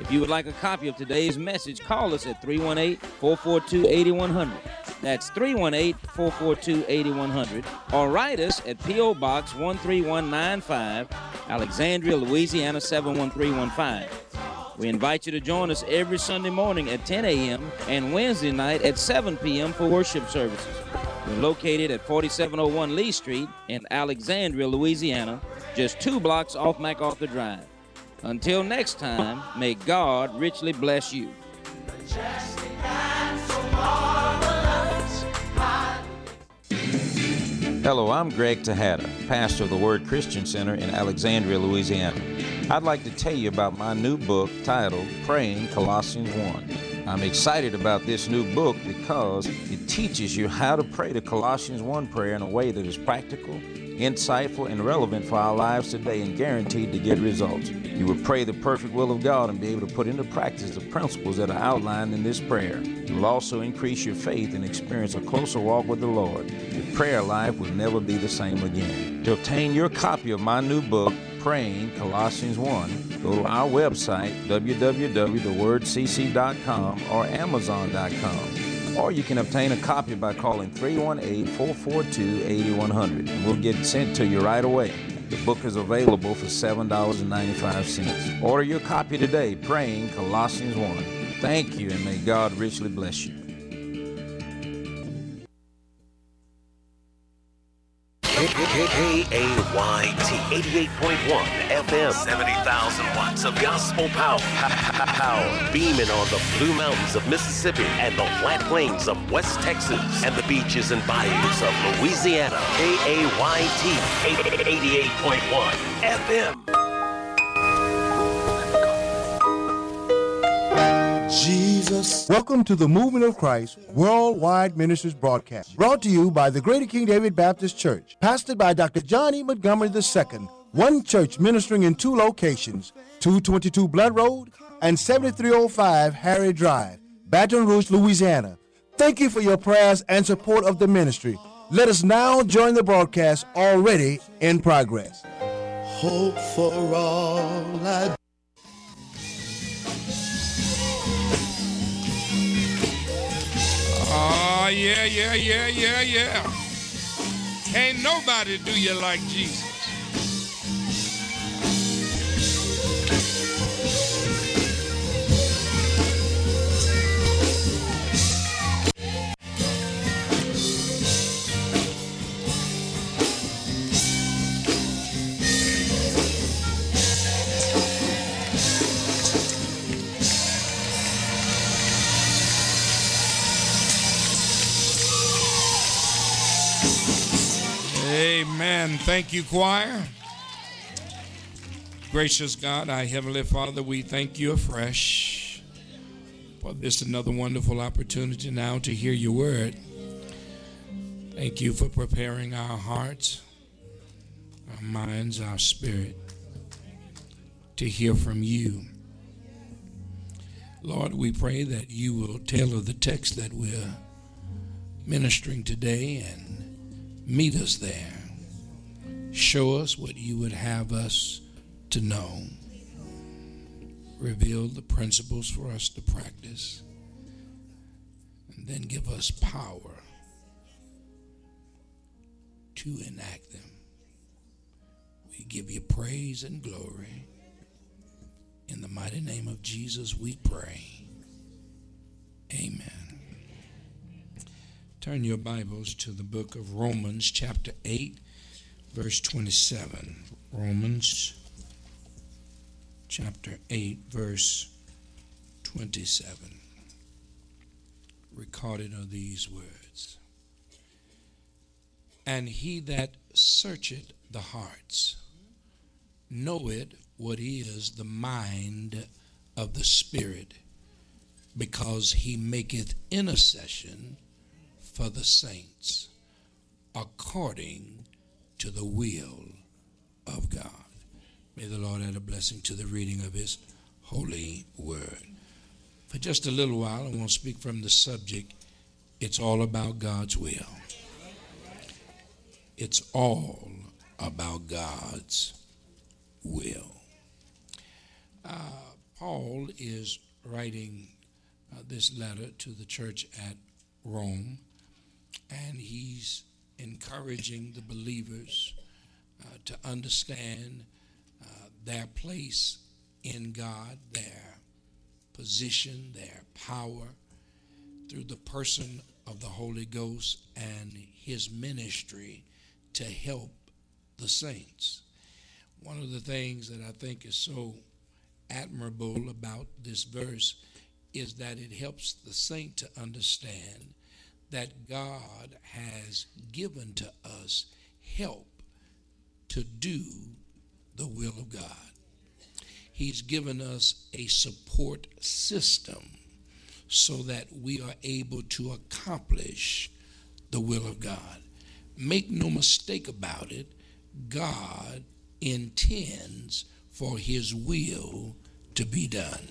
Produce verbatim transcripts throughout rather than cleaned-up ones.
If you would like a copy of today's message, call us at three one eight, four four two, eight one zero zero. That's three one eight, four four two, eight one zero zero. Or write us at P O. Box one three one nine five, Alexandria, Louisiana seven one three one five. We invite you to join us every Sunday morning at ten a m and Wednesday night at seven p m for worship services. We're located at forty-seven oh one Lee Street in Alexandria, Louisiana, just two blocks off MacArthur Drive. Until next time, may God richly bless you. Hello, I'm Greg Tejada, pastor of the Word Christian Center in Alexandria, Louisiana. I'd like to tell you about my new book titled Praying Colossians one. I'm excited about this new book because it teaches you how to pray the Colossians one prayer in a way that is practical, insightful, and relevant for our lives today and guaranteed to get results. You will pray the perfect will of God and be able to put into practice the principles that are outlined in this prayer. You will also increase your faith and experience a closer walk with the Lord. Your prayer life will never be the same again. To obtain your copy of my new book, Praying Colossians one, go to our website, w w w dot the word c c dot com or amazon dot com. Or you can obtain a copy by calling three one eight, four four two, eight one zero zero, and we'll get it sent to you right away. The book is available for seven dollars and ninety-five cents. Order your copy today, Praying Colossians one. Thank you, and may God richly bless you. K A Y T eighty-eight point one F M, seventy thousand watts of gospel power. Power beaming on the Blue Mountains of Mississippi and the flat plains of West Texas and the beaches and bayous of Louisiana. K A Y T eighty-eight point one F M. Jesus. Welcome to the Movement of Christ Worldwide Ministries broadcast, brought to you by the Greater King David Baptist Church, pastored by Doctor John E. Montgomery the Second, one church ministering in two locations, two twenty-two Blood Road and seventy-three oh five Harry Drive, Baton Rouge, Louisiana. Thank you for your prayers and support of the ministry. Let us now join the broadcast already in progress. Hope for all I Oh, yeah, yeah, yeah, yeah, yeah. Can't nobody do you like Jesus. Amen. Thank you, choir. Gracious God, our Heavenly Father, we thank you afresh for this another wonderful opportunity now to hear your word. Thank you for preparing our hearts, our minds, our spirit to hear from you. Lord, we pray that you will tailor the text that we're ministering today and meet us there. Show us what you would have us to know. Reveal the principles for us to practice. And then give us power to enact them. We give you praise and glory. In the mighty name of Jesus we pray. Amen. Turn your Bibles to the book of Romans chapter eight, verse twenty-seven. Romans chapter eight, verse twenty-seven. Recorded are these words. And he that searcheth the hearts knoweth what is the mind of the Spirit, because he maketh intercession for the saints according to the will of God. May the Lord add a blessing to the reading of his holy word. For just a little while, I want to speak from the subject, it's all about God's will. It's all about God's will. Uh, Paul is writing uh, this letter to the church at Rome, and he's encouraging the believers uh, to understand uh, their place in God, their position, their power through the person of the Holy Ghost and his ministry to help the saints. One of the things that I think is so admirable about this verse is that it helps the saint to understand that God has given to us help to do the will of God. He's given us a support system so that we are able to accomplish the will of God. Make no mistake about it, God intends for his will to be done.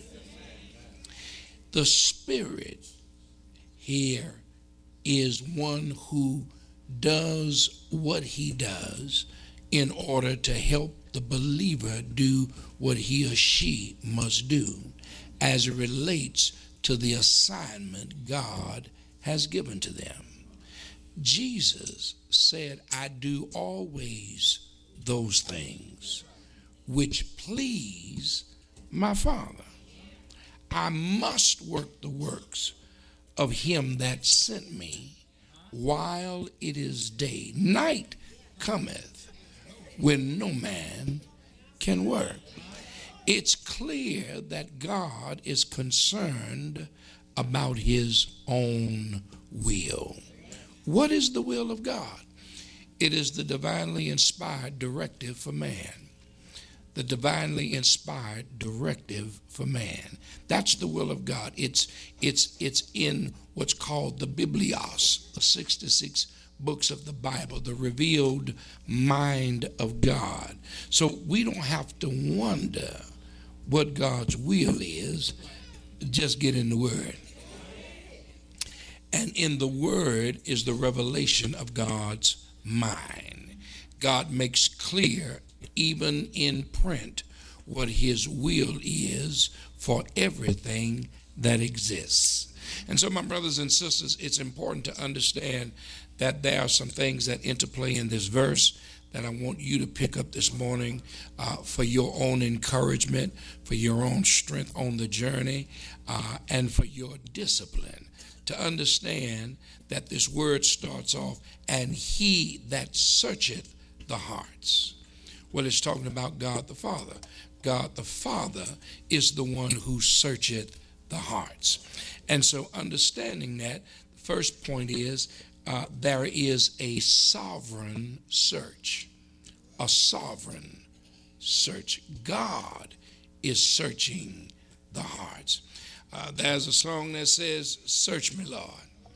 The Spirit here is one who does what he does in order to help the believer do what he or she must do as it relates to the assignment God has given to them. Jesus said, I do always those things which please my Father. I must work the works of him that sent me while it is day. Night cometh when no man can work. It's clear that God is concerned about his own will. What is the will of God? It is the divinely inspired directive for man. The divinely inspired directive for man. That's the will of God. It's it's it's in what's called the Biblios, the sixty-six books of the Bible, the revealed mind of God. So we don't have to wonder what God's will is. Just get in the Word. And in the Word is the revelation of God's mind. God makes clear, even in print, what his will is for everything that exists. And so, my brothers and sisters, it's important to understand that there are some things that interplay in this verse that I want you to pick up this morning uh, for your own encouragement, for your own strength on the journey, uh, and for your discipline. To understand that this word starts off, and he that searcheth the hearts. Well, it's talking about God the Father. God the Father is the one who searcheth the hearts. And so understanding that, the first point is uh, there is a sovereign search. A sovereign search. God is searching the hearts. Uh, there's a song that says, search me, Lord.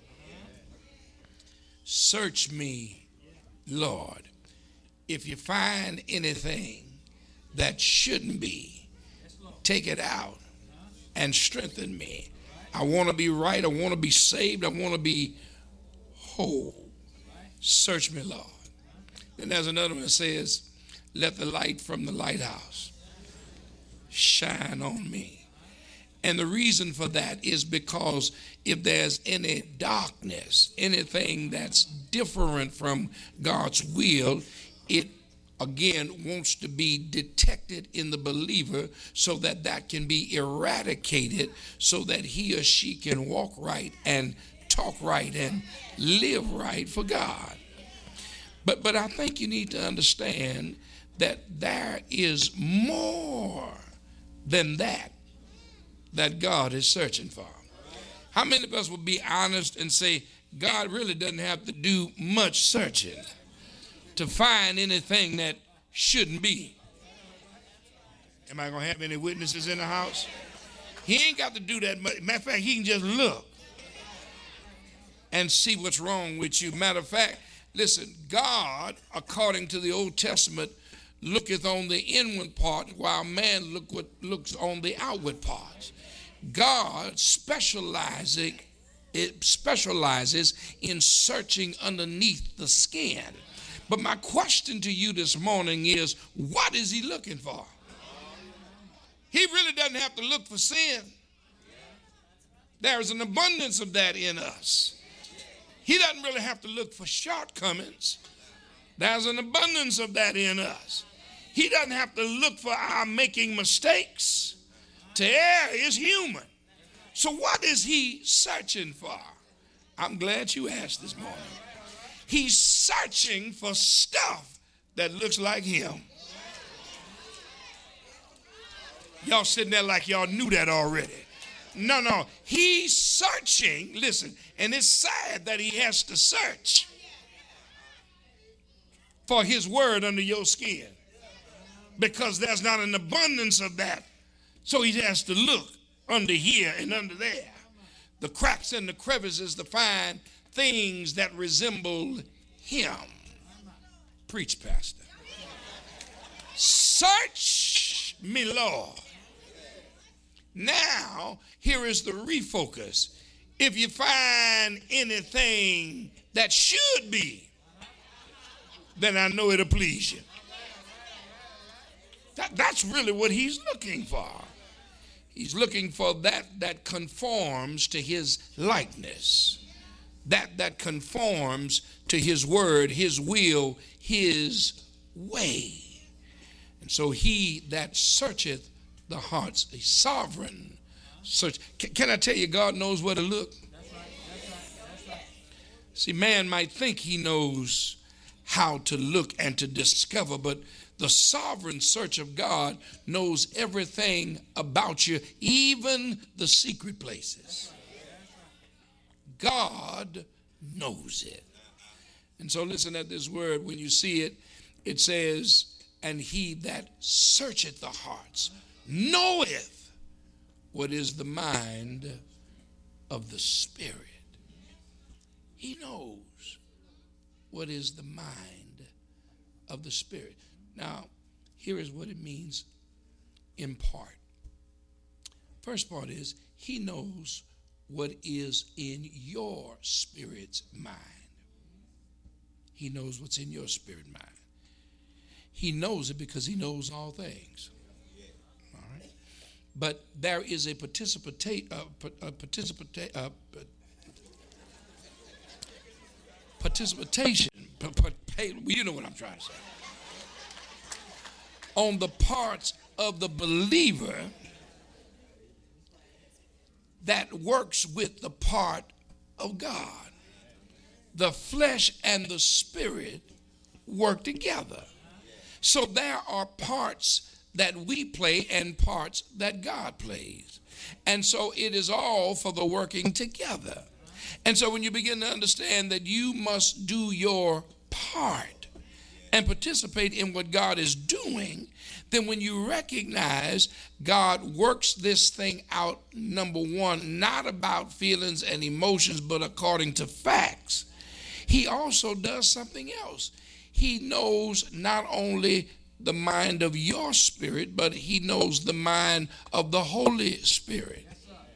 Search me, Lord. If you find anything that shouldn't be, take it out and strengthen me. I want to be right. I want to be saved. I want to be whole. Search me, Lord. Then there's another one that says, let the light from the lighthouse shine on me. And the reason for that is because if there's any darkness, anything that's different from God's will, it again wants to be detected in the believer so that that can be eradicated so that he or she can walk right and talk right and live right for God. But but I think you need to understand that there is more than that that God is searching for. How many of us will be honest and say God really doesn't have to do much searching to find anything that shouldn't be? Am I going to have any witnesses in the house? He ain't got to do that much. Matter of fact, he can just look and see what's wrong with you. Matter of fact, listen, God, according to the Old Testament, looketh on the inward part while man look what looks on the outward parts. God specializes, it specializes in searching underneath the skin. But my question to you this morning is, what is he looking for? He really doesn't have to look for sin. There's an abundance of that in us. He doesn't really have to look for shortcomings. There's an abundance of that in us. He doesn't have to look for our making mistakes. To err is human. So what is he searching for? I'm glad you asked this morning. He's searching for stuff that looks like him. Y'all sitting there like y'all knew that already. No, no. He's searching, listen, and it's sad that he has to search for his word under your skin, because there's not an abundance of that. So he has to look under here and under there, the cracks and the crevices, to find things that resemble him. Preach, Pastor. Search me, Lord. Now, here is the refocus. If you find anything that should be, then I know it'll please you. That, that's really what he's looking for. He's looking for that that conforms to his likeness, that that conforms to his word, his will, his way. And so he that searcheth the hearts, a sovereign search. Can, can I tell you, God knows where to look? That's right. That's right. That's right. See, man might think he knows how to look and to discover, but the sovereign search of God knows everything about you, even the secret places. God knows it. And so listen at this word. When you see it, it says, and he that searcheth the hearts knoweth what is the mind of the Spirit. He knows what is the mind of the Spirit. Now, here is what it means in part. First part is, he knows what is in your spirit's mind. He knows what's in your spirit mind. He knows it because he knows all things. All right. But there is a participate, uh, a participate, uh, participation. You know what I'm trying to say. On the parts of the believer that works with the part of God. The flesh and the spirit work together. So there are parts that we play and parts that God plays. And so it is all for the working together. And so when you begin to understand that you must do your part and participate in what God is doing, then when you recognize God works this thing out, number one, not about feelings and emotions, but according to facts, he also does something else. He knows not only the mind of your spirit, but he knows the mind of the Holy Spirit,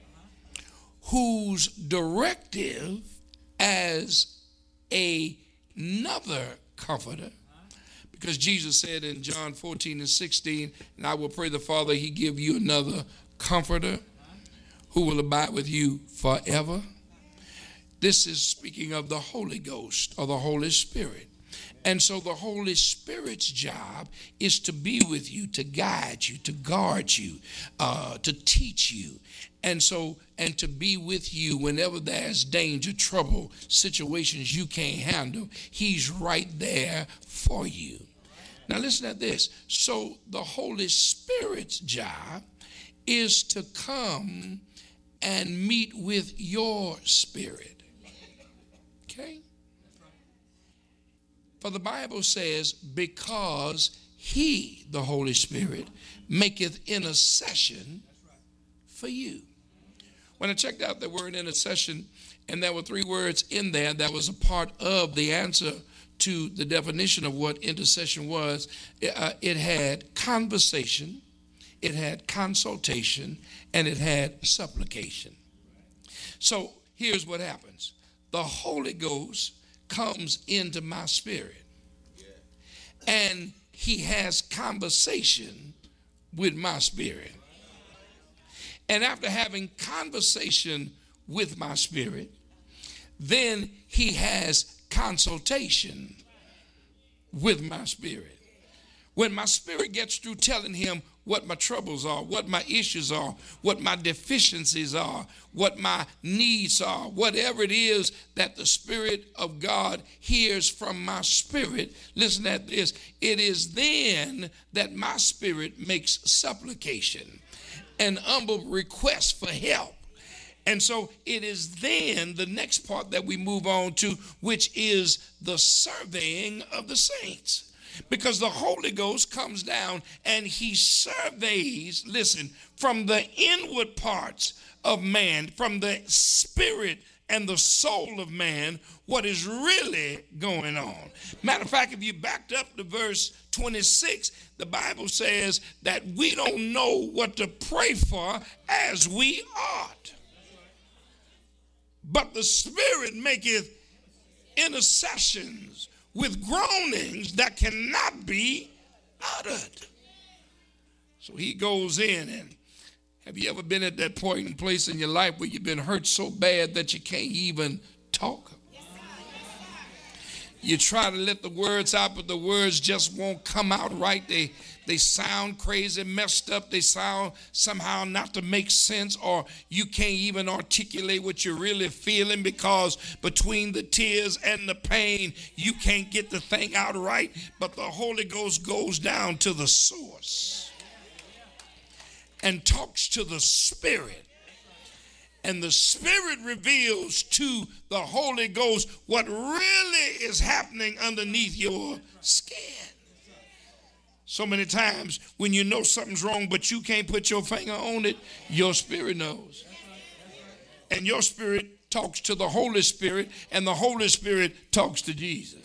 whose directive as a, another comforter, because Jesus said in John fourteen and sixteen, and I will pray the Father, he give you another comforter who will abide with you forever. This is speaking of the Holy Ghost or the Holy Spirit. And so the Holy Spirit's job is to be with you, to guide you, to guard you, uh, to teach you. And so, and to be with you whenever there's danger, trouble, situations you can't handle, he's right there for you. Now listen at this. So the Holy Spirit's job is to come and meet with your spirit. Okay? For the Bible says, because he, the Holy Spirit, maketh intercession for you. When I checked out the word intercession, and there were three words in there that was a part of the answer to the definition of what intercession was, uh, it had conversation, it had consultation, and it had supplication. So here's what happens. The Holy Ghost comes into my spirit, and he has conversation with my spirit. And after having conversation with my spirit, then he has consultation with my spirit. When my spirit gets through telling him what my troubles are, what my issues are, what my deficiencies are, what my needs are, whatever it is that the Spirit of God hears from my spirit, listen at this, it is then that my spirit makes supplication and humble request for help. And so it is then the next part that we move on to, which is the surveying of the saints. Because the Holy Ghost comes down and he surveys, listen, from the inward parts of man, from the spirit and the soul of man, what is really going on. Matter of fact, if you backed up to verse twenty-six, the Bible says that we don't know what to pray for as we ought. But the Spirit maketh intercessions with groanings that cannot be uttered. So he goes in, and have you ever been at that point and place in your life where you've been hurt so bad that you can't even talk? You try to let the words out, but the words just won't come out right. They they sound crazy, messed up. They sound somehow not to make sense, or you can't even articulate what you're really feeling because between the tears and the pain, you can't get the thing out right. But the Holy Ghost goes down to the source and talks to the Spirit. And the Spirit reveals to the Holy Ghost what really is happening underneath your skin. So many times when you know something's wrong, but you can't put your finger on it, your spirit knows. And your spirit talks to the Holy Spirit, and the Holy Spirit talks to Jesus.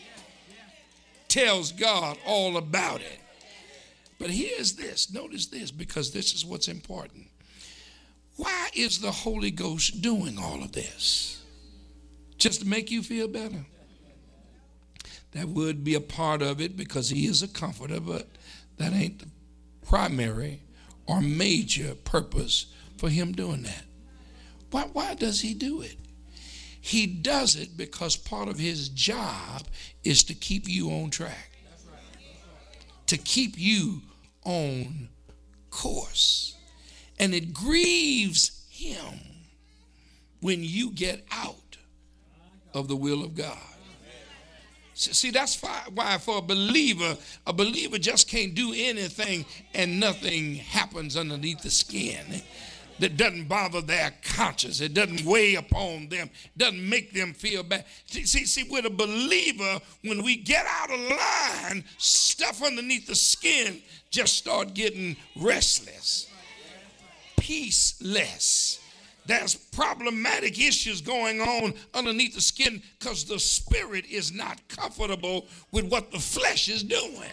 Tells God all about it. But here's this, notice this, because this is what's important. Why is the Holy Ghost doing all of this? Just to make you feel better? That would be a part of it because he is a comforter, but that ain't the primary or major purpose for him doing that. Why, why does he do it? He does it because part of his job is to keep you on track, to keep you on course. And it grieves him when you get out of the will of God. See, that's why for a believer, a believer just can't do anything and nothing happens underneath the skin. That doesn't bother their conscience. It doesn't weigh upon them. Doesn't make them feel bad. See, see, see, with a believer, when we get out of line, stuff underneath the skin just start getting restless, peaceless. There's problematic issues going on underneath the skin because the spirit is not comfortable with what the flesh is doing.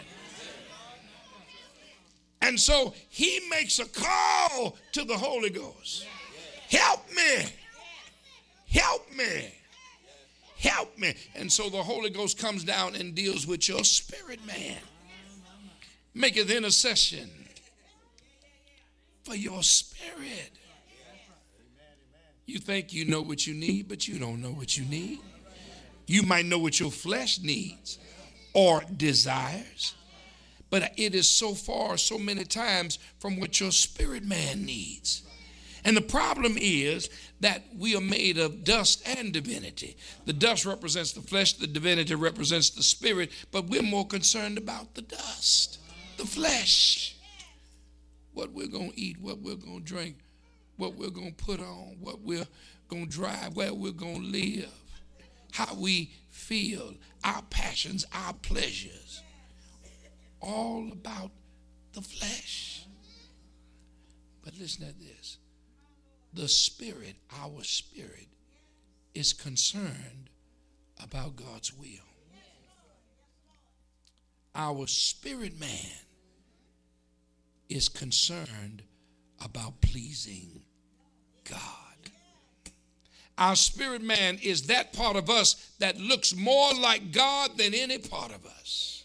And so he makes a call to the Holy Ghost. Help me. Help me. Help me. And so the Holy Ghost comes down and deals with your spirit, man. Maketh intercession for your spirit. You think you know what you need, but you don't know what you need. You might know what your flesh needs or desires, but it is so far, so many times from what your spirit man needs. And the problem is that we are made of dust and divinity. The dust represents the flesh, the divinity represents the spirit, but we're more concerned about the dust, the flesh, what we're going to eat, what we're going to drink, what we're going to put on, what we're going to drive, where we're going to live, how we feel, our passions, our pleasures, all about the flesh. But listen to this. The spirit, our spirit, is concerned about God's will. Our spirit man is concerned about pleasing God. Our spirit man is that part of us that looks more like God than any part of us.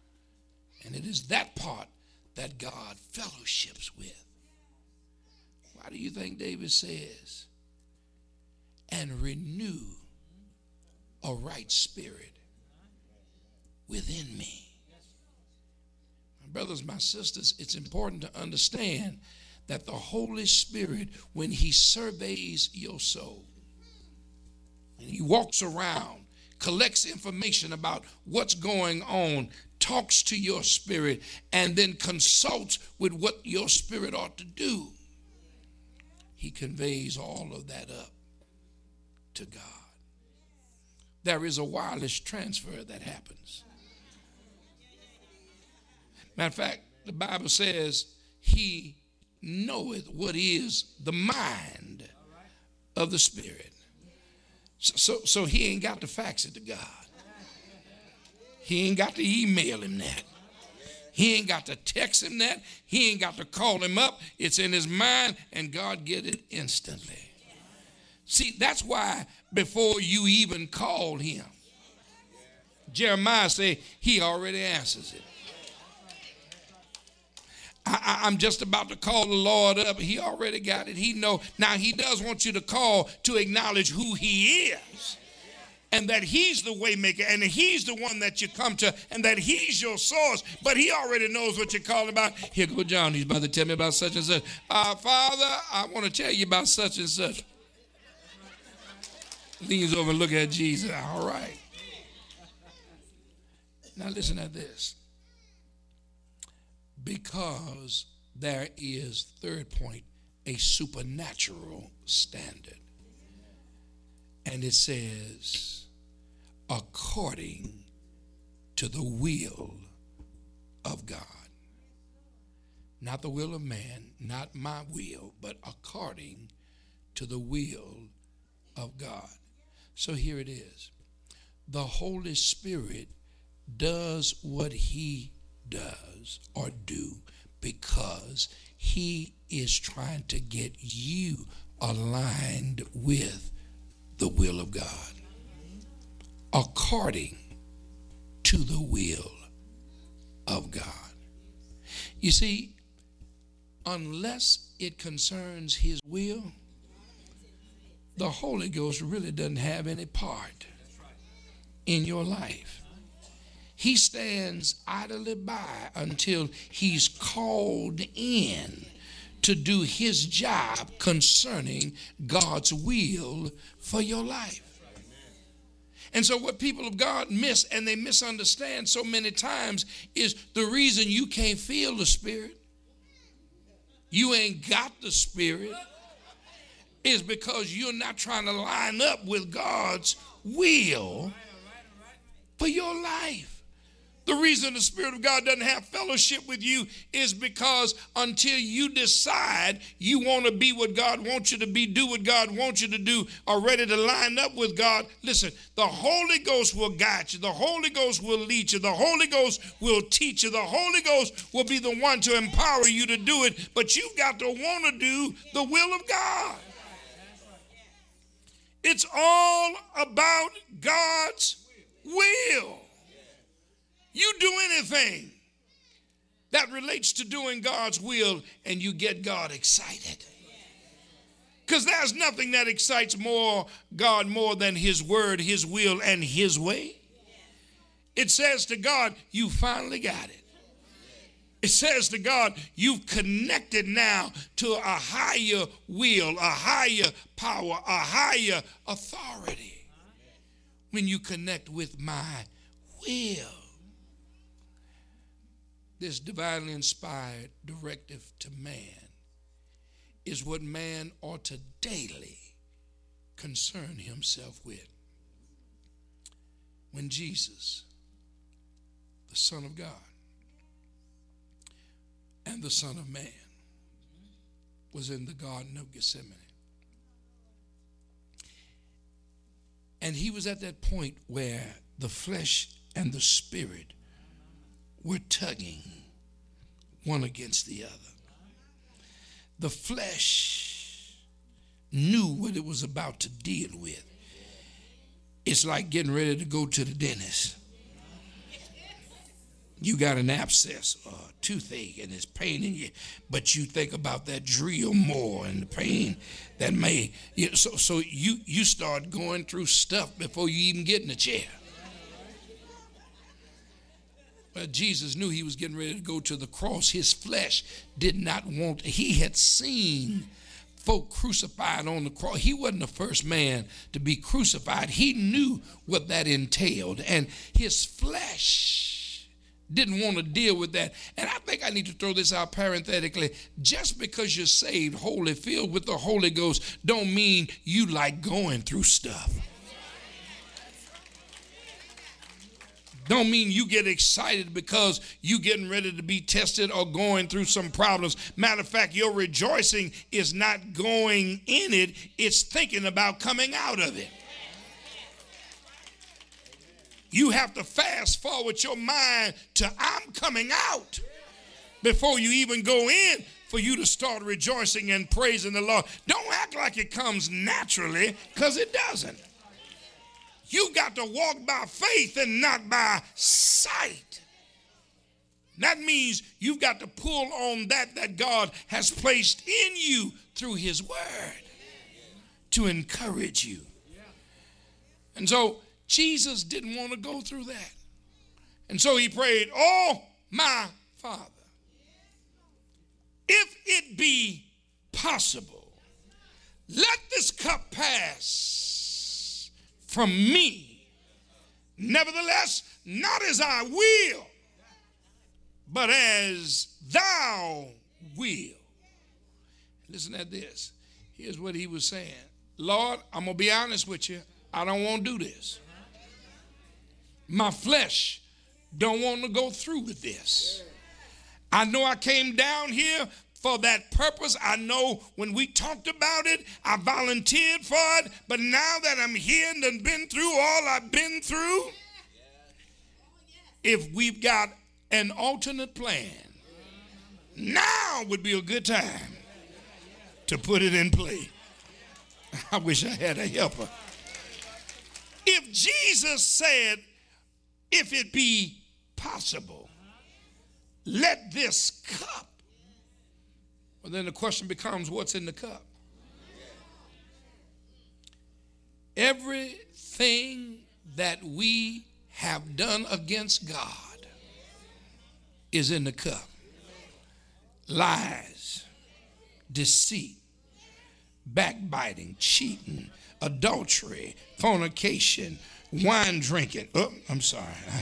And it is that part that God fellowships with. Why do you think David says, and renew a right spirit within me? My brothers, my sisters, it's important to understand that the Holy Spirit, when he surveys your soul, and he walks around, collects information about what's going on, talks to your spirit, and then consults with what your spirit ought to do, he conveys all of that up to God. There is a wireless transfer that happens. Matter of fact, the Bible says he knoweth what is the mind of the Spirit. So, so, so he ain't got to fax it to God. He ain't got to email him that. He ain't got to text him that. He ain't got to call him up. It's in his mind, and God get it instantly. See, that's why before you even call him, Jeremiah say he already answers it. I, I'm just about to call the Lord up. He already got it. He know. Now, he does want you to call to acknowledge who he is and that he's the way maker and he's the one that you come to and that he's your source. But he already knows what you're calling about. Here go John. He's about to tell me about such and such. Uh, Father, I want to tell you about such and such. Leans over and look at Jesus. All right. Now, listen to this. Because there is, third point, a supernatural standard. And it says, according to the will of God. Not the will of man, not my will, but according to the will of God. So here it is. The Holy Spirit does what he does or do because he is trying to get you aligned with the will of God according to the will of God. You see, unless it concerns his will, the Holy Ghost really doesn't have any part in your life. He stands idly by until he's called in to do his job concerning God's will for your life. And so what people of God miss and they misunderstand so many times is the reason you can't feel the Spirit, you ain't got the Spirit, is because you're not trying to line up with God's will for your life. The reason the Spirit of God doesn't have fellowship with you is because until you decide you want to be what God wants you to be, do what God wants you to do, are ready to line up with God, listen, the Holy Ghost will guide you. The Holy Ghost will lead you. The Holy Ghost will teach you. The Holy Ghost will be the one to empower you to do it, but you've got to want to do the will of God. It's all about God's will. You do anything that relates to doing God's will and you get God excited. Because there's nothing that excites more God more than his word, his will, and his way. It says to God, you finally got it. It says to God, you've connected now to a higher will, a higher power, a higher authority when you connect with my will. This divinely inspired directive to man is what man ought to daily concern himself with. When Jesus, the Son of God and the Son of Man, was in the Garden of Gethsemane, and he was at that point where the flesh and the spirit were tugging one against the other. The flesh knew what it was about to deal with. It's like getting ready to go to the dentist. You got an abscess or a toothache and it's paining you, but you think about that drill more and the pain that may, you know, so, so you, you start going through stuff before you even get in the chair. But Jesus knew he was getting ready to go to the cross. His flesh did not want, he had seen folk crucified on the cross. He wasn't the first man to be crucified. He knew what that entailed, and his flesh didn't want to deal with that. And I think I need to throw this out parenthetically. Just because you're saved, holy, filled with the Holy Ghost, don't mean you like going through stuff. Don't mean you get excited because you getting ready to be tested or going through some problems. Matter of fact, your rejoicing is not going in it. It's thinking about coming out of it. You have to fast forward your mind to I'm coming out before you even go in for you to start rejoicing and praising the Lord. Don't act like it comes naturally, because it doesn't. You got to walk by faith and not by sight. That means you've got to pull on that that God has placed in you through his word to encourage you. And so Jesus didn't want to go through that. And so he prayed, "Oh, my Father, if it be possible, let this cup pass from me. Nevertheless, not as I will, but as thou wilt." Listen at this. Here's what he was saying. Lord, I'm going to be honest with you. I don't want to do this. My flesh don't want to go through with this. I know I came down here for that purpose. I know when we talked about it, I volunteered for it. But now that I'm here and done been through all I've been through, if we've got an alternate plan, now would be a good time to put it in play. I wish I had a helper. If Jesus said, if it be possible, let this cup. Well, then the question becomes, what's in the cup? Everything that we have done against God is in the cup. Lies, deceit, backbiting, cheating, adultery, fornication, wine drinking. Oh, I'm sorry.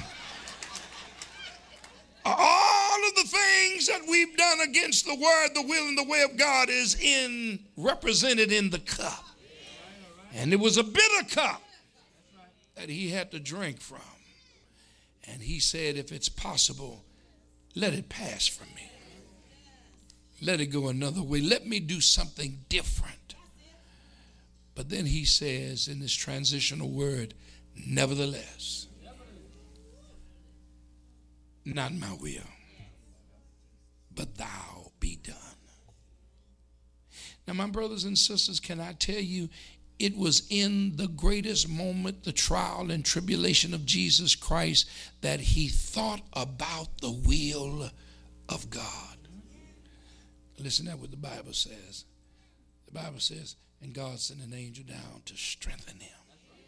All of the things that we've done against the word, the will, and the way of God is in represented in the cup. And it was a bitter cup that he had to drink from. And he said, if it's possible, let it pass from me. Let it go another way. Let me do something different. But then he says in this transitional word, nevertheless, not my will, but thou be done. Now, my brothers and sisters, can I tell you, it was in the greatest moment, the trial and tribulation of Jesus Christ, that he thought about the will of God. Listen to what the Bible says. The Bible says, and God sent an angel down to strengthen him.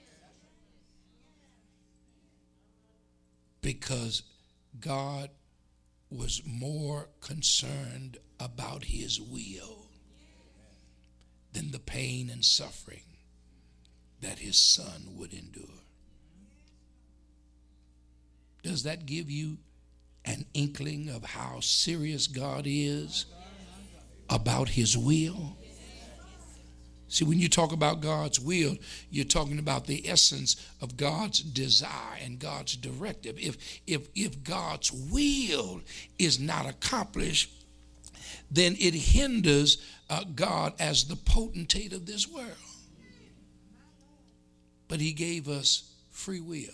Because God was more concerned about his will than the pain and suffering that his son would endure. Does that give you an inkling of how serious God is about his will? See, when you talk about God's will, you're talking about the essence of God's desire and God's directive. If, if, if God's will is not accomplished, then it hinders uh, God as the potentate of this world. But he gave us free will.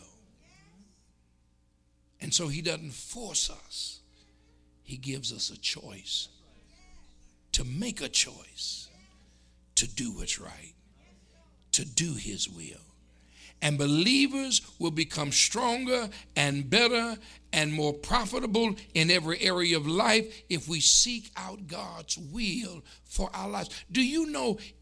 And so he doesn't force us. He gives us a choice to make a choice to do what's right, to do his will. And believers will become stronger and better and more profitable in every area of life if we seek out God's will for our lives. Do you know